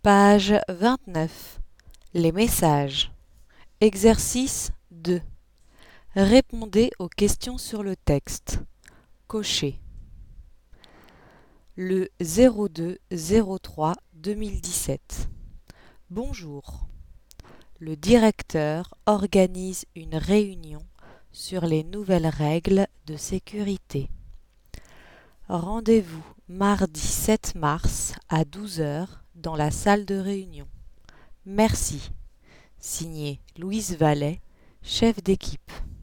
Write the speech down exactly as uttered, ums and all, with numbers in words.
Page vingt-neuf. Les messages. Exercice deux. Répondez aux questions sur le texte. Cochez. Le zéro deux zéro trois deux mille dix-sept. Bonjour. Le directeur organise une réunion sur les nouvelles règles de sécurité. Rendez-vous mardi sept mars à douze heures dans la salle de réunion. Merci. Signé Louise Vallet, chef d'équipe.